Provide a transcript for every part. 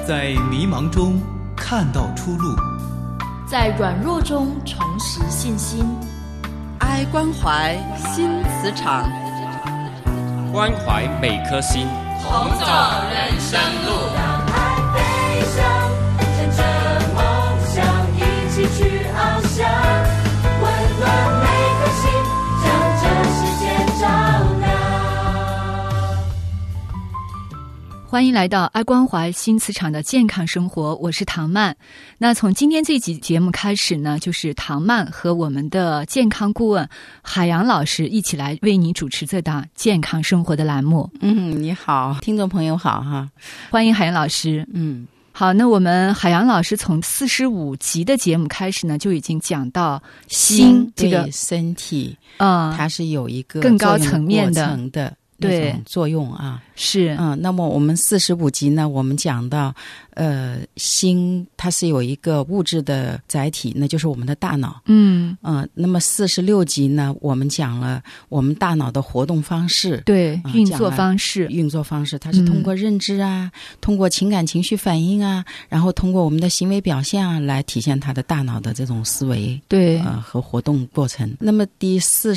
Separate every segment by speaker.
Speaker 1: 在迷茫中看到出路，
Speaker 2: 在软弱中重拾信心。
Speaker 3: 爱关怀新磁场，
Speaker 4: 关怀每颗心，
Speaker 5: 同走人生路。
Speaker 6: 让爱飞翔，乘着梦想一起去翱翔，温暖每颗心，将这世界照亮。
Speaker 7: 欢迎来到爱关怀新磁场的健康生活，我是唐曼。那从今天这集节目开始呢，就是唐曼和我们的健康顾问海洋老师一起来为你主持这档健康生活的栏目。
Speaker 3: 你好，听众朋友好哈，
Speaker 7: 欢迎海洋老师。好，那我们海洋老师从45集的节目开始呢，就已经讲到心这个
Speaker 3: 身体，它是有一个
Speaker 7: 更高层面的
Speaker 3: 那种作用啊，
Speaker 7: 是
Speaker 3: 那么我们45集呢，我们讲到心它是有一个物质的载体，那就是我们的大脑。那么46集呢，我们讲了我们大脑的活动方式，
Speaker 7: 对，运作方式，
Speaker 3: 它是通过认知啊，通过情感情绪反应啊，然后通过我们的行为表现啊，来体现它的大脑的这种思维，
Speaker 7: 对，
Speaker 3: 和活动过程。那么第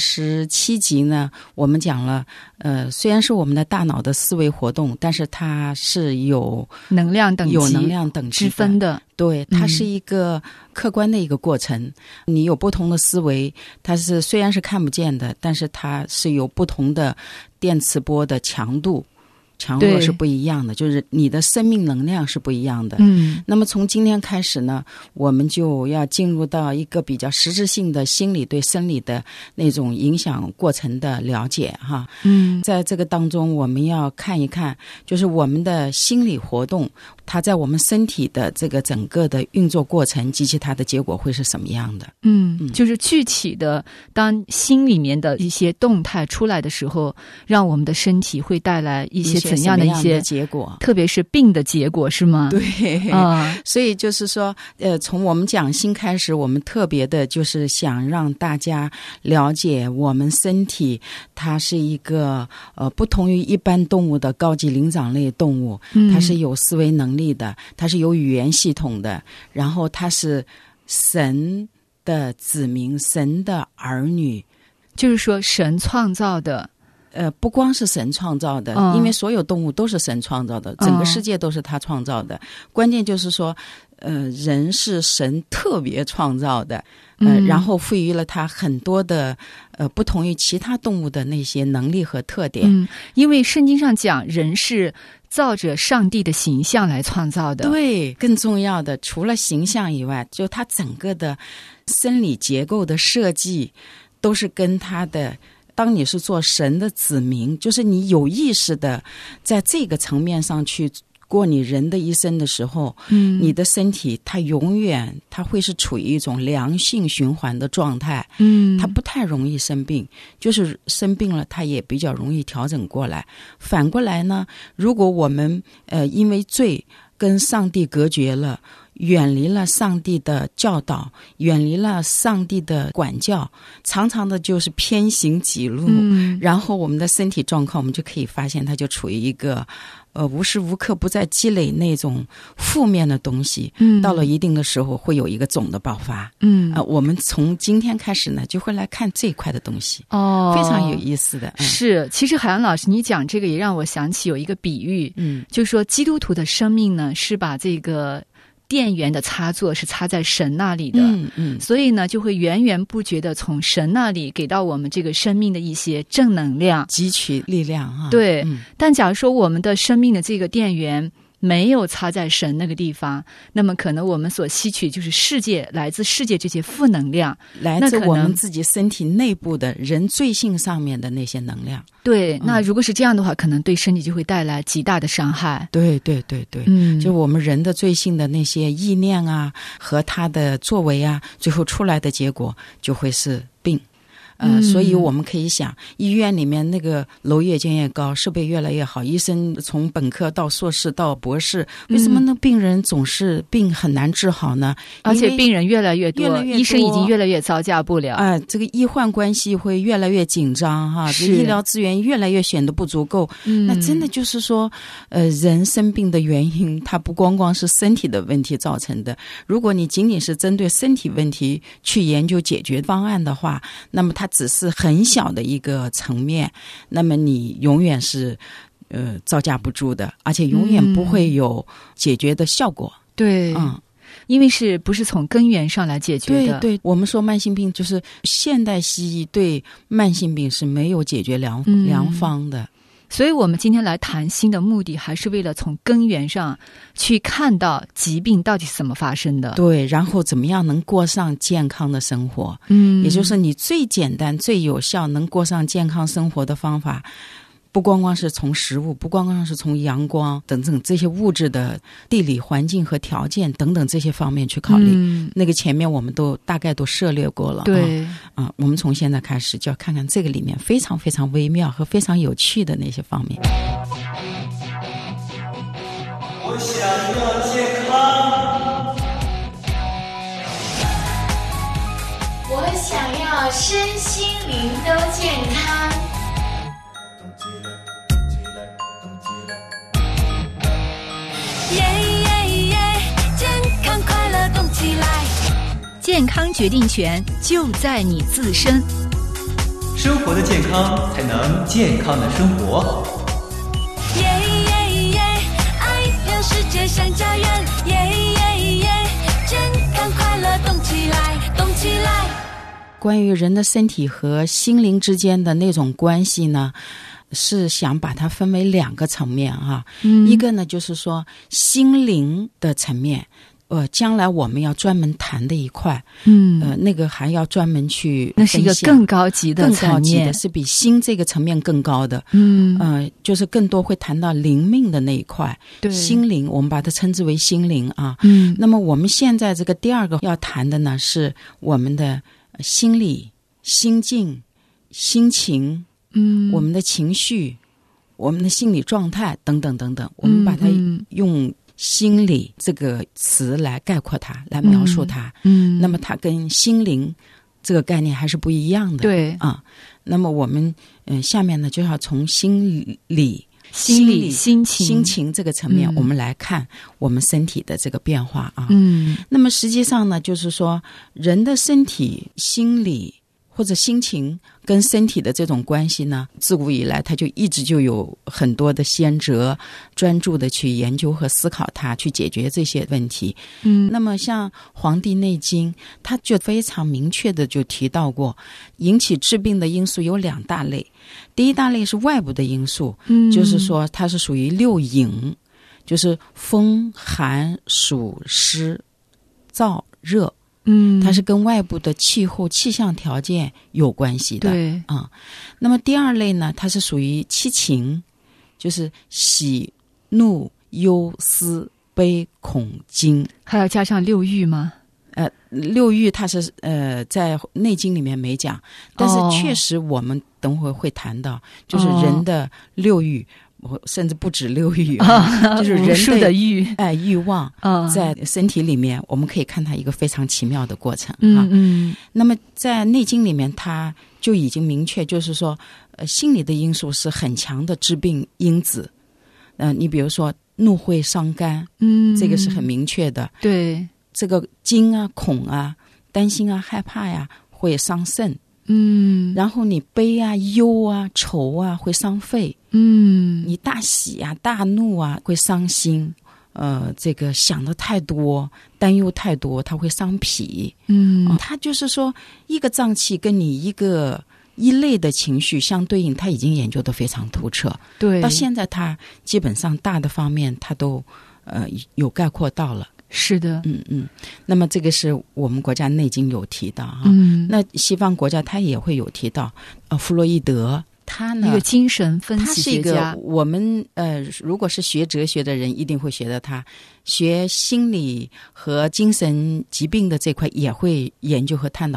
Speaker 3: 47集呢，我们讲了虽然是我们的大脑的思维活动，但是它是有
Speaker 7: 能量等级之分的。
Speaker 3: 对，它是一个客观的一个过程。你有不同的思维，它是虽然是看不见的，但是它是有不同的电磁波的强弱是不一样的，就是你的生命能量是不一样的。那么从今天开始呢，我们就要进入到一个比较实质性的心理对生理的那种影响过程的了解哈。在这个当中，我们要看一看，就是我们的心理活动，它在我们身体的这个整个的运作过程及其它的结果会是什么样的。
Speaker 7: 就是具体的，当心里面的一些动态出来的时候，让我们的身体会带来一些怎样的一些
Speaker 3: 结果，
Speaker 7: 特别是病的结果，是吗？
Speaker 3: 对，所以就是说从我们讲心开始，我们特别的就是想让大家了解我们身体它是一个不同于一般动物的高级灵长类动物，它是有思维能力的，它是有语言系统的，然后它是神的子民，神的儿女，
Speaker 7: 就是说神创造的。
Speaker 3: 不光是神创造的，因为所有动物都是神创造的，整个世界都是他创造的。关键就是说，人是神特别创造的，然后赋予了他很多的不同于其他动物的那些能力和特点。
Speaker 7: 因为圣经上讲，人是照着上帝的形象来创造的。
Speaker 3: 对，更重要的，除了形象以外，就他整个的生理结构的设计，都是跟他的。当你是做神的子民，就是你有意识的在这个层面上去过你人的一生的时候，你的身体它永远它会是处于一种良性循环的状态，它不太容易生病，就是生病了它也比较容易调整过来。反过来呢，如果我们因为罪跟上帝隔绝了，远离了上帝的教导，远离了上帝的管教，常常的就是偏行己路，然后我们的身体状况我们就可以发现它就处于一个无时无刻不在积累那种负面的东西，到了一定的时候会有一个总的爆发。我们从今天开始呢就会来看这一块的东西，非常有意思的。
Speaker 7: 是，其实海洋老师你讲这个也让我想起有一个比喻，就是说基督徒的生命呢是把这个电源的插座是插在神那里的，所以呢就会源源不绝的从神那里给到我们这个生命的一些正能量，
Speaker 3: 汲取力量哈。
Speaker 7: 对，但假如说我们的生命的这个电源没有插在神那个地方，那么可能我们所吸取就是来自世界这些负能量，
Speaker 3: 来自我们自己身体内部的人罪性上面的那些能量。
Speaker 7: 对，那如果是这样的话，可能对身体就会带来极大的伤害。
Speaker 3: 对，就我们人的罪性的那些意念啊和他的作为啊，最后出来的结果就会是病。 所以我们可以想，医院里面那个楼越建越高，设备越来越好，医生从本科到硕士到博士，为什么呢？病人总是病很难治好呢？
Speaker 7: 而且病人越来越多，医生已经越来越招架不了
Speaker 3: 这个医患关系会越来越紧张哈，这医疗资源越来越显得不足够。那真的就是说，人生病的原因，它不光光是身体的问题造成的。如果你仅仅是针对身体问题去研究解决方案的话，那么它只是很小的一个层面，那么你永远是招架不住的，而且永远不会有解决的效果。
Speaker 7: 对，因为不是从根源上来解决的。
Speaker 3: 对，我们说慢性病，就是现代西医对慢性病是没有解决良方的。
Speaker 7: 所以我们今天来谈心的目的，还是为了从根源上去看到疾病到底是怎么发生的。
Speaker 3: 对，然后怎么样能过上健康的生活。也就是你最简单最有效能过上健康生活的方法，不光光是从食物，不光光是从阳光等等这些物质的地理环境和条件等等这些方面去考虑。那个前面我们都大概都涉猎过了。
Speaker 7: 对，
Speaker 3: 我们从现在开始就要看看这个里面非常非常微妙和非常有趣的那些方面。
Speaker 1: 我想要健康，
Speaker 2: 我想要身心灵都健康。
Speaker 6: 健康快乐动起来，
Speaker 7: 健康决定权就在你自身。
Speaker 1: 生活的健康才能健康的生活。
Speaker 6: 爱让世界像家园，健康快乐动起来，动起来。
Speaker 3: 关于人的身体和心灵之间的那种关系呢，是想把它分为两个层面哈。一个呢就是说心灵的层面，将来我们要专门谈的一块，那个还要专门去分析，
Speaker 7: 那是一个更高级的层面，
Speaker 3: 更高级的是比心这个层面更高的，就是更多会谈到灵命的那一块，心灵我们把它称之为心灵啊。那么我们现在这个第二个要谈的呢，是我们的心理、心境、心情，我们的情绪、我们的心理状态等等等等，我们把它用心理这个词来概括它，来描述它。那么它跟心灵这个概念还是不一样的。
Speaker 7: 对
Speaker 3: 啊，那么我们下面呢就要从心理、
Speaker 7: 心
Speaker 3: 情这个层面，我们来看我们身体的这个变化啊。那么实际上呢，就是说人的身体、心理或者心情跟身体的这种关系呢，自古以来它就一直就有很多的先哲专注的去研究和思考它，去解决这些问题。那么像《黄帝内经》它就非常明确的就提到过，引起治病的因素有两大类。第一大类是外部的因素，就是说它是属于六淫，就是风寒暑湿燥热，它是跟外部的气候气象条件有关系的。
Speaker 7: 对
Speaker 3: 那么第二类呢，它是属于七情，就是喜怒忧思悲恐惊。
Speaker 7: 还要加上六欲吗？
Speaker 3: 六欲它是在内经里面没讲，但是确实我们等会会谈到，就是人的六欲，甚至不止六欲，就是人的欲望在身体里面，我们可以看它一个非常奇妙的过程。那么在内经里面，它就已经明确，就是说，心理的因素是很强的致病因子。你比如说怒会伤肝，这个是很明确的。
Speaker 7: 对，
Speaker 3: 这个惊啊、恐啊、担心啊、害怕呀，会伤肾。然后你悲啊、忧啊、愁啊，会伤肺。你大喜啊、大怒啊，会伤心。这个想的太多、担忧太多，它会伤脾。它就是说，一个脏器跟你一类的情绪相对应，它已经研究得非常透彻。
Speaker 7: 对，
Speaker 3: 到现在它基本上大的方面，它都有概括到了。
Speaker 7: 是的，
Speaker 3: 那么这个是我们国家内经有提到哈，那西方国家它也会有提到。弗洛伊德他呢，
Speaker 7: 一个精神分析学家，
Speaker 3: 他是一个我们如果是学哲学的人，一定会学到他。学心理和精神疾病的这块也会研究和探讨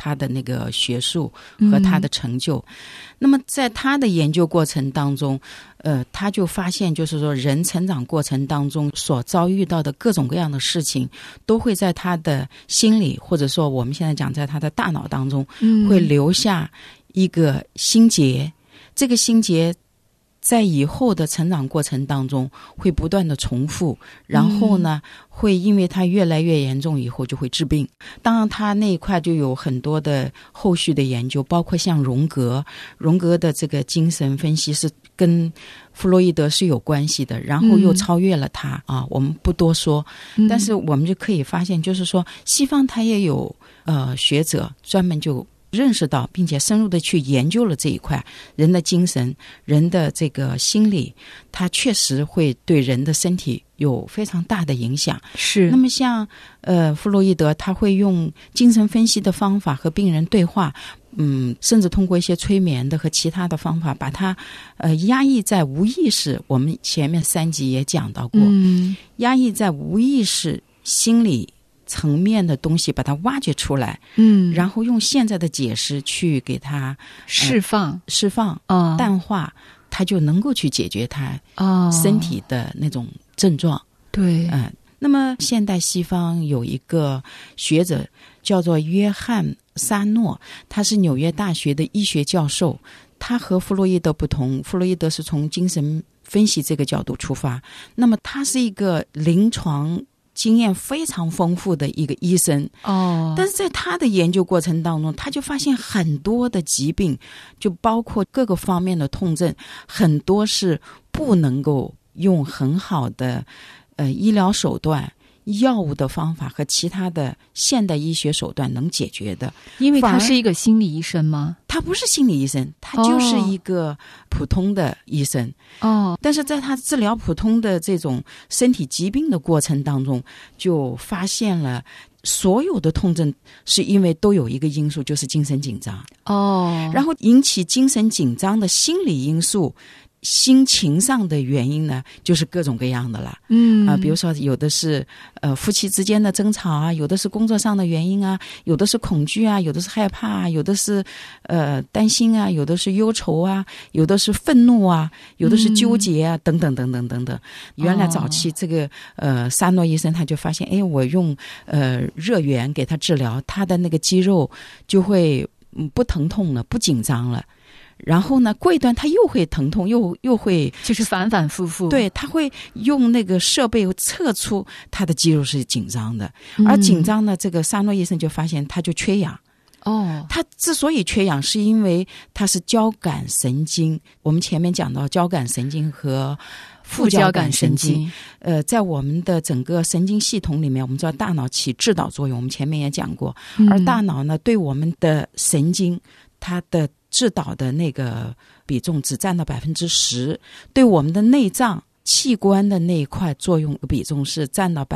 Speaker 3: 他的那个学术和他的成就。那么在他的研究过程当中，他就发现就是说人成长过程当中所遭遇到的各种各样的事情，都会在他的心里，或者说我们现在讲在他的大脑当中，会留下一个心结。这个心结在以后的成长过程当中会不断的重复，然后呢，会因为它越来越严重以后就会致病。当然他那一块就有很多的后续的研究，包括像荣格的这个精神分析是跟弗洛伊德是有关系的，然后又超越了他我们不多说，但是我们就可以发现就是说西方他也有学者专门就认识到并且深入的去研究了这一块，人的精神，人的这个心理，它确实会对人的身体有非常大的影响。
Speaker 7: 是。
Speaker 3: 那么像弗洛伊德他会用精神分析的方法和病人对话，甚至通过一些催眠的和其他的方法把它压抑在无意识，我们前面3集也讲到过，压抑在无意识心理层面的东西把它挖掘出来，然后用现在的解释去给它
Speaker 7: 释放
Speaker 3: 淡化，它就能够去解决它身体的那种症状。
Speaker 7: 对，
Speaker 3: 那么现代西方有一个学者叫做约翰沙诺，他是纽约大学的医学教授，他和弗洛伊德不同，弗洛伊德是从精神分析这个角度出发，那么他是一个临床经验非常丰富的一个医生但是在他的研究过程当中，他就发现很多的疾病，就包括各个方面的痛症，很多是不能够用很好的医疗手段、药物的方法和其他的现代医学手段能解决的。
Speaker 7: 因为他是一个心理医生吗？
Speaker 3: 他不是心理医生，他就是一个普通的医生但是在他治疗普通的这种身体疾病的过程当中，就发现了所有的痛症是因为都有一个因素，就是精神紧张然后引起精神紧张的心理因素，心情上的原因呢，就是各种各样的了。比如说有的是夫妻之间的争吵啊，有的是工作上的原因啊，有的是恐惧啊，有的是害怕啊，有的是担心啊，有的是忧愁啊，有的是愤怒啊，有的是纠结啊，等等等等等等。原来早期这个沙诺医生他就发现，我用热源给他治疗，他的那个肌肉就会不疼痛了，不紧张了。然后呢，过一段他又会疼痛，又会
Speaker 7: 就是反反复复。
Speaker 3: 对，他会用那个设备测出他的肌肉是紧张的，而紧张呢，这个沙诺医生就发现他就缺氧。他之所以缺氧，是因为他是交感神经。我们前面讲到交感神经和副交感神经，在我们的整个神经系统里面，我们知道大脑起制导作用，我们前面也讲过。而大脑呢，对我们的神经，它的制导的那个比重只占到10%，对我们的内脏器官的那一块作用比重是占到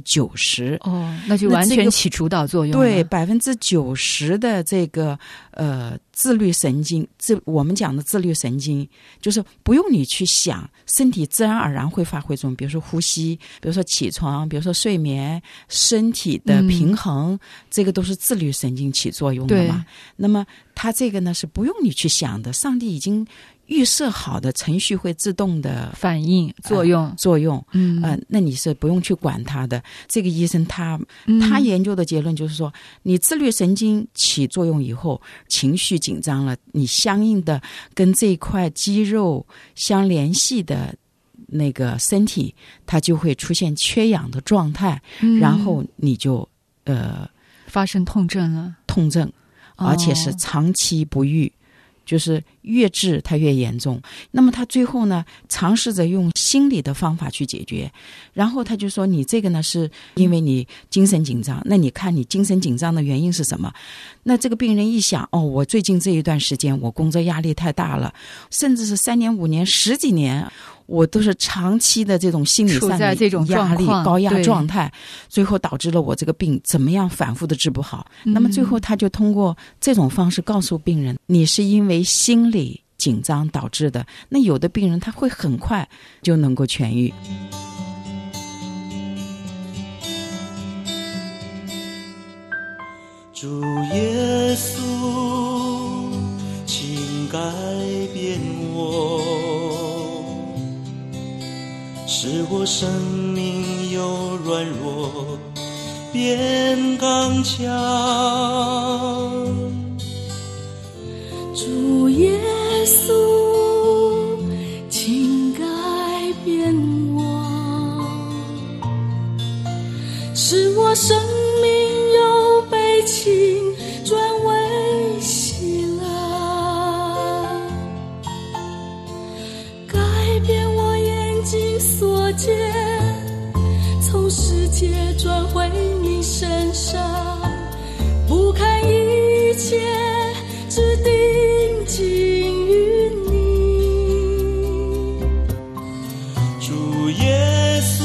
Speaker 3: 90%。
Speaker 7: 那就完全起主导作用了。
Speaker 3: 对，90%的这个自律神经，我们讲的自律神经，就是不用你去想，身体自然而然会发挥作用。比如说呼吸，比如说起床，比如说睡眠，身体的平衡，这个都是自律神经起作用的嘛。那么它这个呢是不用你去想的，上帝已经预设好的程序会自动的
Speaker 7: 反应作用。那你是不用去管它的。这个医生他研究的结论就是说，你自律神经起作用以后，情绪紧张了，你相应的跟这块肌肉相联系的那个身体，它就会出现缺氧的状态，然后你就发生痛症，
Speaker 3: 而且是长期不愈。就是越治它越严重。那么他最后呢，尝试着用心理的方法去解决。然后他就说，你这个呢是因为你精神紧张，那你看你精神紧张的原因是什么？那这个病人一想，我最近这一段时间我工作压力太大了，甚至是3年5年10几年，我都是长期的这种心理上的压力高压状态，最后导致了我这个病怎么样反复的治不好。那么最后他就通过这种方式告诉病人，你是因为心理紧张导致的。那有的病人他会很快就能够痊愈。
Speaker 8: 主耶稣，请改变我，使我生命由软弱变刚强。
Speaker 6: 主耶稣，请改变我，使我生命由悲情转为喜乐，改变我眼睛所见，从世界转回你身上，不看一切，只定睛于你。
Speaker 8: 主耶稣，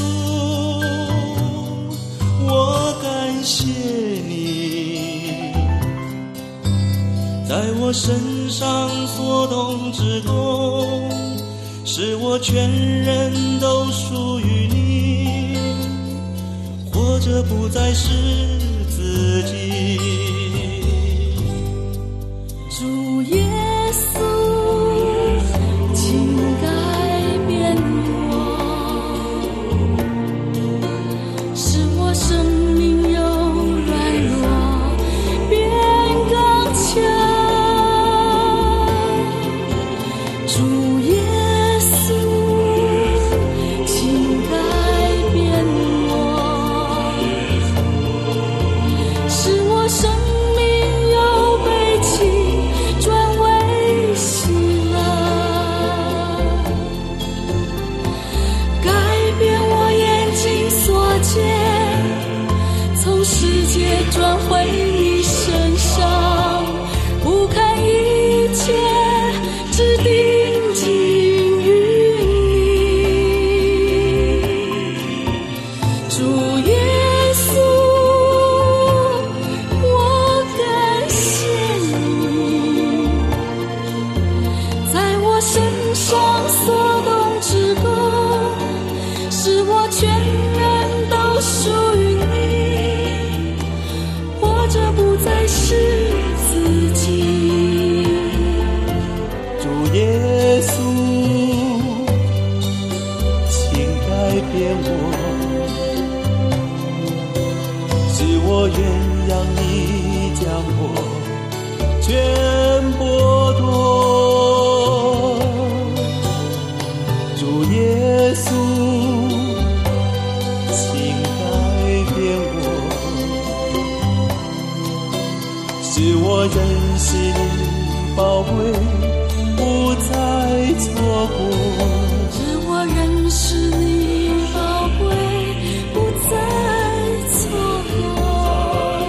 Speaker 8: 我感谢你，在我身上所动之功，使我全人都属于你，活着不再是自己。
Speaker 6: 主耶稣，请改变我，使我生命由软弱变刚强。主耶稣，请改变我，使我生命由悲情转为喜乐，改变我眼睛所见，从世界转回你身上，不看一切，只定睛于你。主耶稣，我感谢你，在我身上所动之功，使我全人都属于你，活着不再是自己。
Speaker 8: 主耶稣，请改变我，使我原谅你将我全剥夺。主耶稣，请改变我，使我认识你宝贵，不再错过。
Speaker 6: 使我认识你宝贵，不再错过。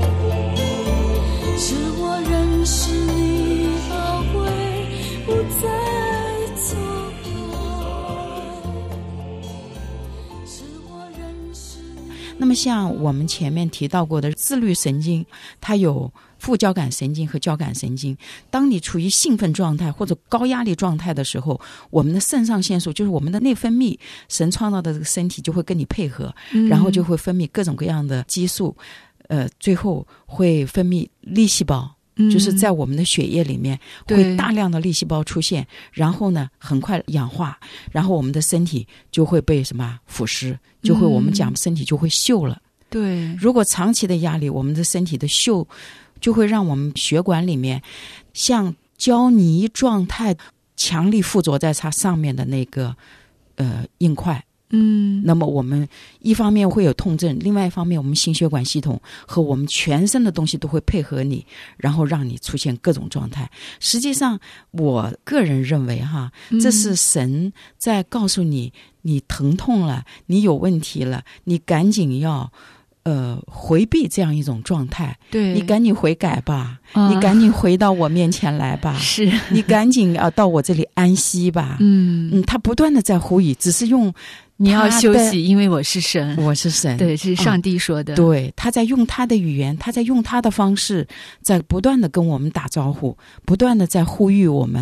Speaker 6: 使我认识你宝贵，不再错过。使我认识你。
Speaker 3: 那么像我们前面提到过的自律神经，它有副交感神经和交感神经。当你处于兴奋状态或者高压力状态的时候，我们的肾上腺素，就是我们的内分泌，神创造的这个身体就会跟你配合，然后就会分泌各种各样的激素，最后会分泌粒细胞，就是在我们的血液里面会大量的粒细胞出现，然后呢很快氧化，然后我们的身体就会被什么腐蚀，就会我们讲身体就会锈了。
Speaker 7: 对，
Speaker 3: 如果长期的压力，我们的身体的锈就会让我们血管里面像胶泥状态强力附着在它上面的那个硬块。那么我们一方面会有痛症，另外一方面我们心血管系统和我们全身的东西都会配合你，然后让你出现各种状态。实际上我个人认为这是神在告诉你，你疼痛了，你有问题了，你赶紧要回避这样一种状态，
Speaker 7: 对，
Speaker 3: 你赶紧悔改吧，你赶紧回到我面前来吧，
Speaker 7: 是
Speaker 3: 你赶紧要到我这里安息吧。他不断的在呼吁，只是用
Speaker 7: 你要休息，因为我是神，
Speaker 3: 我是神，
Speaker 7: 对，是上帝说的。
Speaker 3: 对，他在用他的语言，他在用他的方式，在不断的跟我们打招呼，不断的在呼吁我们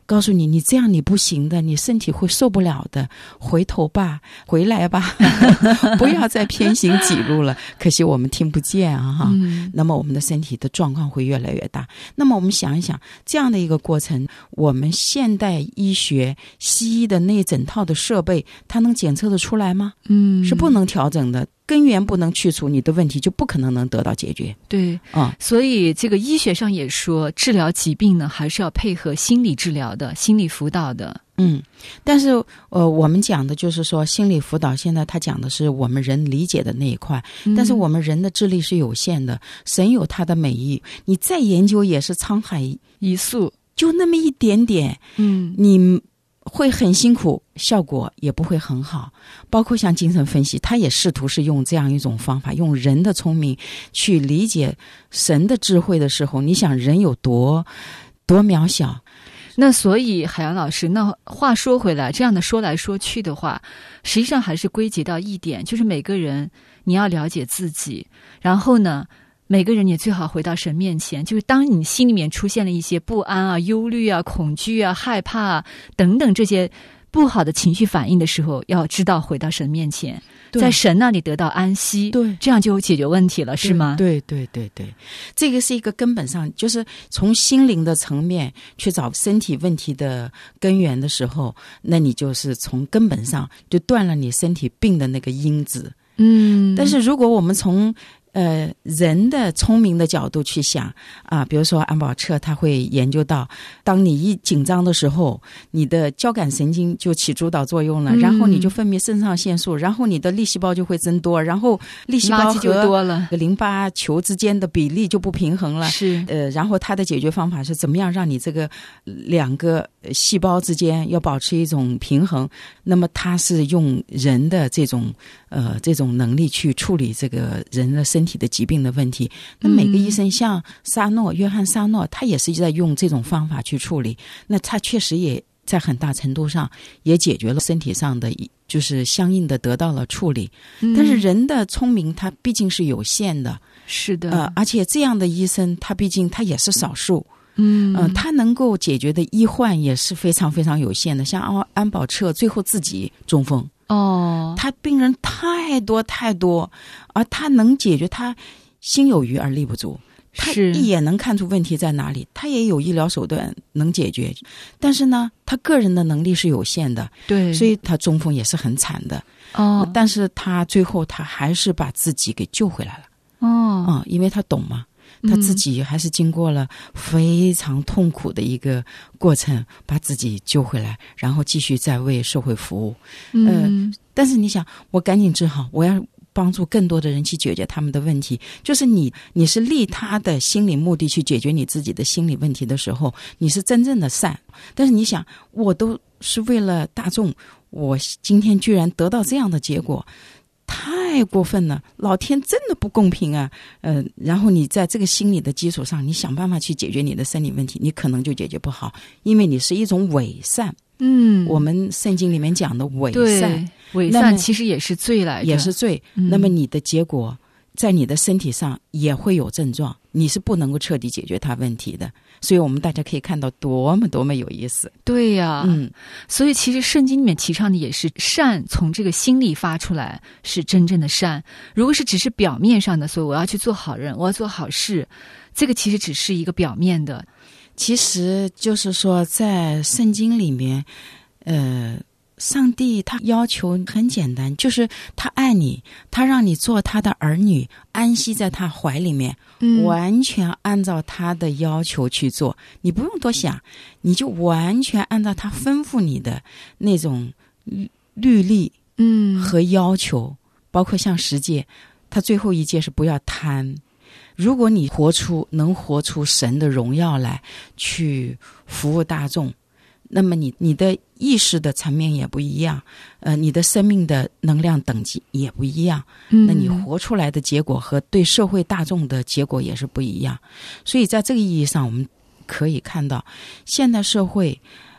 Speaker 3: 告诉你，你这样你不行的，你身体会受不了的，回头吧，回来吧，不要再偏行己路了。可惜我们听不见啊哈。那么我们的身体的状况会越来越大。那么我们想一想，这样的一个过程，我们现代医学西医的那整套的设备，它能检测得出来吗？是不能调整的。根源不能去除，你的问题就不可能得到解决。
Speaker 7: 对，所以这个医学上也说，治疗疾病呢，还是要配合心理治疗的、心理辅导的。
Speaker 3: 但是我们讲的就是说，心理辅导现在他讲的是我们人理解的那一块，但是我们人的智力是有限的，神有他的美意，你再研究也是沧海
Speaker 7: 一粟，
Speaker 3: 就那么一点点，你会很辛苦，效果也不会很好。包括像精神分析，他也试图是用这样一种方法，用人的聪明去理解神的智慧的时候，你想人有多渺小。
Speaker 7: 那所以海洋老师，那话说回来，这样的说来说去的话，实际上还是归结到一点，就是每个人你要了解自己，然后呢每个人也最好回到神面前，就是当你心里面出现了一些不安啊、忧虑啊、恐惧啊、害怕啊等等这些不好的情绪反应的时候，要知道回到神面前，在神那里得到安息，对，这样就解决问题了，是吗？
Speaker 3: 对，这个是一个根本上，就是从心灵的层面去找身体问题的根源的时候，那你就是从根本上就断了你身体病的那个因子。但是如果我们从人的聪明的角度去想啊，比如说安保彻他会研究到，当你一紧张的时候，你的交感神经就起主导作用了，然后你就分泌肾上腺素，然后你的粒细胞就会增多，然后粒细胞和淋巴球之间的比例就不平衡了。
Speaker 7: 是
Speaker 3: 然后它的解决方法是怎么样让你这个两个细胞之间要保持一种平衡？那么它是用人的这种能力去处理这个人的身体的疾病的问题。那每个医生像约翰沙诺，他也是在用这种方法去处理。那他确实也在很大程度上也解决了身体上的，就是相应的得到了处理。但是人的聪明他毕竟是有限的，
Speaker 7: 是的，
Speaker 3: 而且这样的医生他毕竟他也是少数。他能够解决的医患也是非常非常有限的。像安保彻最后自己中风，他病人太多，而他能解决，他心有余而力不足，他一眼能看出问题在哪里，他也有医疗手段能解决，但是呢他个人的能力是有限的，
Speaker 7: 对，
Speaker 3: 所以他中风也是很惨的。但是他最后他还是把自己给救回来了。因为他懂嘛，他自己还是经过了非常痛苦的一个过程，把自己救回来，然后继续再为社会服务。但是你想，我赶紧治好，我要帮助更多的人去解决他们的问题，就是你是利他的心理目的去解决你自己的心理问题的时候，你是真正的善。但是你想，我都是为了大众，我今天居然得到这样的结果，太过分了，老天真的不公平啊！然后你在这个心理的基础上，你想办法去解决你的生理问题，你可能就解决不好，因为你是一种伪善。我们圣经里面讲的伪善，
Speaker 7: 伪善其实也是罪来的，
Speaker 3: 也是罪。那么你的结果在你的身体上也会有症状，你是不能够彻底解决它问题的。所以我们大家可以看到多么有意思。
Speaker 7: 对呀，所以其实圣经里面提倡的也是善从这个心里发出来是真正的善。如果是只是表面上的，所以我要去做好人，我要做好事，这个其实只是一个表面的。
Speaker 3: 其实就是说在圣经里面上帝他要求很简单，就是他爱你，他让你做他的儿女，安息在他怀里面，完全按照他的要求去做，你不用多想，你就完全按照他吩咐你的那种律例和要求，包括像十诫，他最后一诫是不要贪。如果你能活出神的荣耀来，去服务大众，那么你的意识的层面也不一样，你的生命的能量等级也不一样，那你活出来的结果和对社会大众的结果也是不一样。所以在这个意义上，我们可以看到现代社会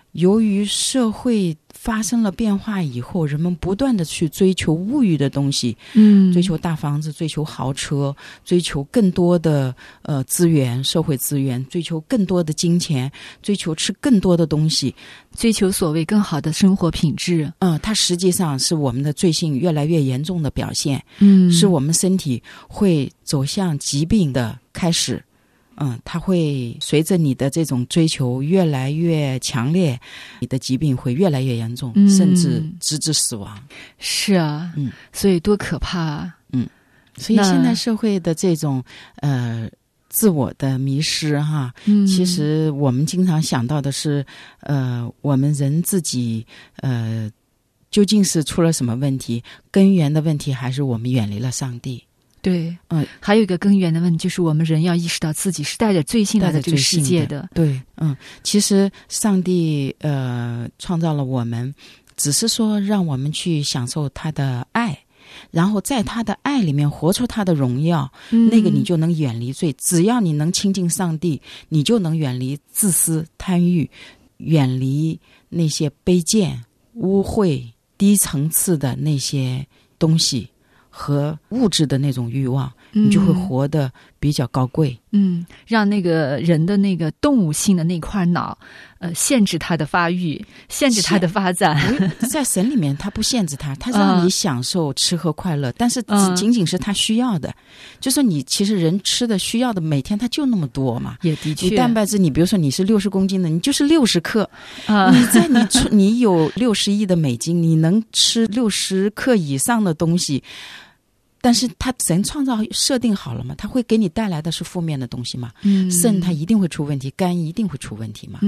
Speaker 3: 由于社会发生了变化以后，人们不断的去追求物欲的东西，追求大房子，追求豪车，追求更多的资源，社会资源，追求更多的金钱，追求吃更多的东西，
Speaker 7: 追求所谓更好的生活品质。
Speaker 3: 它实际上是我们的罪性越来越严重的表现，是我们身体会走向疾病的开始。它会随着你的这种追求越来越强烈，你的疾病会越来越严重，甚至直至死亡。
Speaker 7: 是啊，所以多可怕啊！
Speaker 3: 所以现在社会的这种自我的迷失哈，其实我们经常想到的是，我们人自己究竟是出了什么问题？根源的问题还是我们远离了上帝？
Speaker 7: 对，还有一个根源的问题就是我们人要意识到自己是带着罪性来的这个世界的。
Speaker 3: 对，其实上帝创造了我们，只是说让我们去享受他的爱，然后在他的爱里面活出他的荣耀，那个你就能远离罪。只要你能亲近上帝，你就能远离自私贪欲，远离那些卑贱污秽低层次的那些东西和物质的那种欲望，你就会活得比较高贵。
Speaker 7: 让那个人的那个动物性的那块脑限制他的发育，限制他的发展。
Speaker 3: 在神里面他不限制他让你享受吃喝快乐，但是仅仅是他需要的。就说你其实人吃的需要的每天他就那么多嘛。
Speaker 7: 也的确，
Speaker 3: 你蛋白质，你比如说你是60公斤的，你就是60克。你有60亿的美金，你能吃60克以上的东西，但是他神创造设定好了嘛，他会给你带来的是负面的东西嘛。肾它一定会出问题，肝一定会出问题嘛。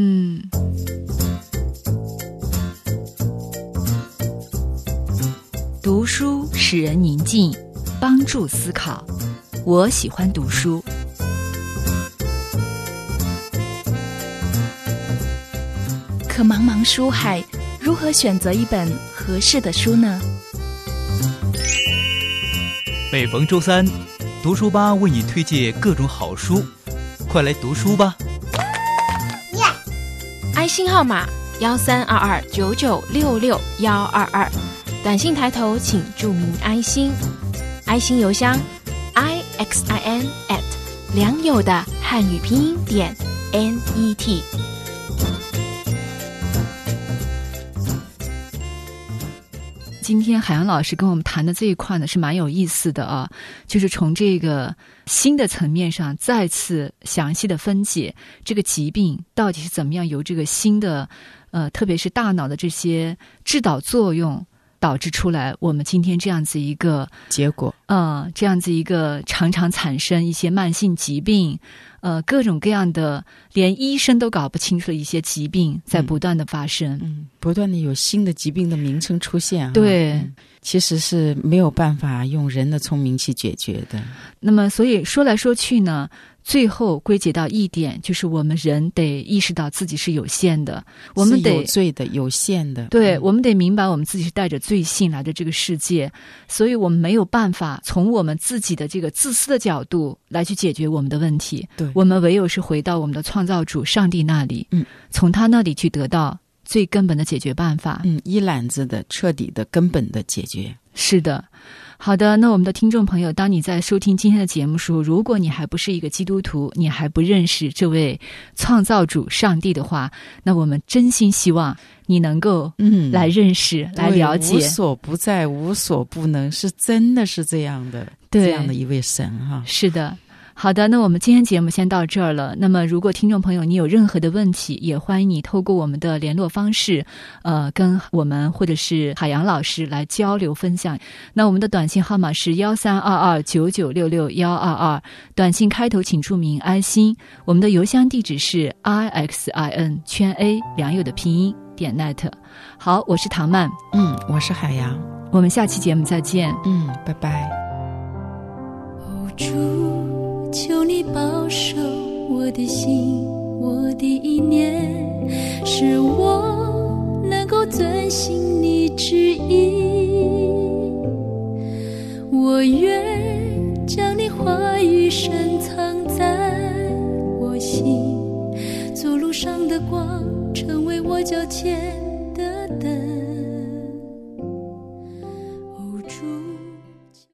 Speaker 7: 读书使人宁静，帮助思考。我喜欢读书。
Speaker 9: 可茫茫书海，如何选择一本合适的书呢？
Speaker 1: 每逢周三，读书吧为你推荐各种好书，快来读书吧！
Speaker 10: 爱心号码132299662122，短信抬头请注明爱心，爱心邮箱 ixin@ 良友的汉语拼音.net。
Speaker 7: 今天海洋老师跟我们谈的这一块呢是蛮有意思的啊，就是从这个新的层面上再次详细的分解这个疾病到底是怎么样由这个新的特别是大脑的这些制导作用导致出来我们今天这样子一个
Speaker 3: 结果，
Speaker 7: 这样子一个常常产生一些慢性疾病，各种各样的连医生都搞不清楚的一些疾病在不断的发生，
Speaker 3: 不断的有新的疾病的名称出现。
Speaker 7: 对，
Speaker 3: 其实是没有办法用人的聪明去解决的。
Speaker 7: 那么，所以说来说去呢，最后归结到一点，就是我们人得意识到自己是有限的，我们得
Speaker 3: 是有罪的、有限的。
Speaker 7: 对，我们得明白我们自己是带着罪性来的这个世界，所以我们没有办法从我们自己的这个自私的角度来去解决我们的问题。
Speaker 3: 对，
Speaker 7: 我们唯有是回到我们的创造主上帝那里，从他那里去得到最根本的解决办法。
Speaker 3: 一揽子的、彻底的、根本的解决。
Speaker 7: 是的。好的，那我们的听众朋友，当你在收听今天的节目时，如果你还不是一个基督徒，你还不认识这位创造主上帝的话，那我们真心希望你能够来认识、来了解。
Speaker 3: 无所不在，无所不能，是真的是这样的，这样的一位神哈。
Speaker 7: 是的。好的，那我们今天节目先到这儿了。那么如果听众朋友你有任何的问题，也欢迎你透过我们的联络方式跟我们或者是海洋老师来交流分享。那我们的短信号码是132299662122，短信开头请注明爱心。我们的邮箱地址是 ixin_a 良友的拼音.net。好，我是唐曼，
Speaker 3: 我是海洋，
Speaker 7: 我们下期节目再见，
Speaker 3: 拜拜。
Speaker 6: 主，求你保守我的心，我的意念，使我能够遵行你旨意。我愿将你话语深藏在我心，走路上的光成为我脚前的灯。